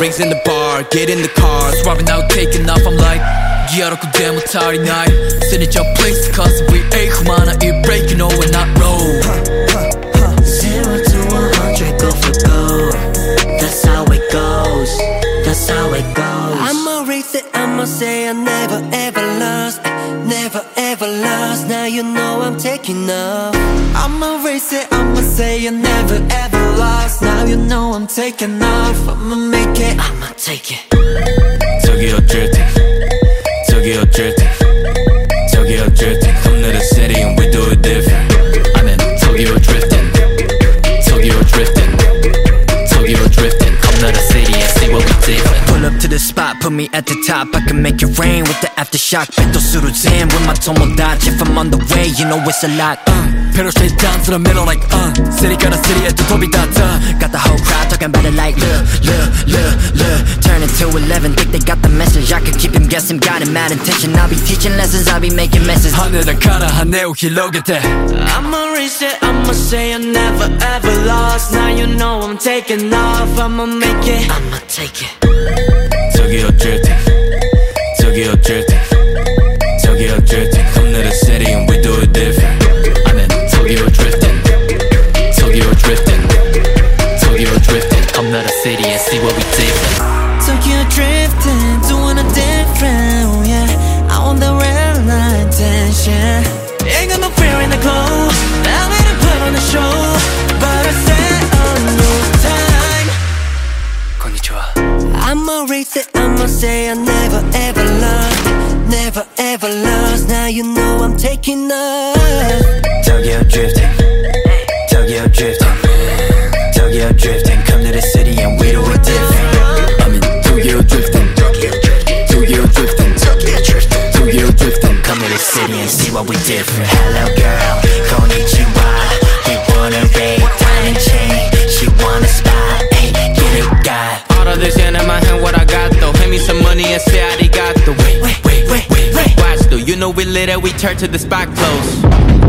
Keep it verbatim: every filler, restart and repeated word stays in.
rings in the bar, get in the car, swapping out, taking off. I'm like, 기어놓고 돼 못하리 날 쓰니저 place cause we ain't humana it break you know we're not roll. Zero to one hundred go for gold. That's how it goes. That's how it goes. I'ma race it, I'ma say I never ever lost. Never ever lost. Now you know I'm taking off. I'ma race it, I'ma say I never ever lost. Now you know I'm taking off. I'ma make it, I'ma take it. Tokyo drifting, Tokyo drifting, Tokyo drifting. Come to the city and we do it different. I'm in Tokyo drifting, Tokyo drifting, Tokyo drifting. Come to the city and see what we different. Pull up to the spot, put me at the top. I can make it rain with the aftershock. Beto Suruzen with my tomodachi. If I'm on the way, you know it's a lot. uh. Pedal straight down to the middle like uh city got a city at the top of that uh. Got the whole crowd talking about it like look, look, look, look. Turn it to eleven, think they got the message. I could keep him guessing, got him mad intention. I'll be teaching lessons, I'll be making messes. 하늘을 갈아 하네오 길러겠대. I'ma race it, I'ma say I never ever lost. Now you know I'm taking off. I'ma make it, I'ma take it. Tokyo drifting, Tokyo drifting, Tokyo drifting. Come to the city and we do it different. I'm in Tokyo drifting, Tokyo drifting, Tokyo drifting. Come to the city and see what we different. Tokyo drifting, doing it different, oh yeah. I want the red line tension. Ain't got no fear in the clothes. I'm gonna put on the show, but I said oh no time. konnichiwa. I'ma race it, I'ma say I never ever lost. Never ever lost. Now you know I'm taking off. Tokyo drifting, Tokyo drifting, Tokyo drifting. Come to the city and we do it different. I'm in Tokyo drifting, Tokyo drifting, Tokyo drifting. Come to the city and see what we different. Hello girl, konnichiwa. We wanna raid, diamond chain. She wanna spot, hey, get it, got. All of this in my hand, what I got though. Hand me some money and say I got the wait, wait, wait, wait, wait, wait. Watch though, you know we lit it, we turn to the spot close.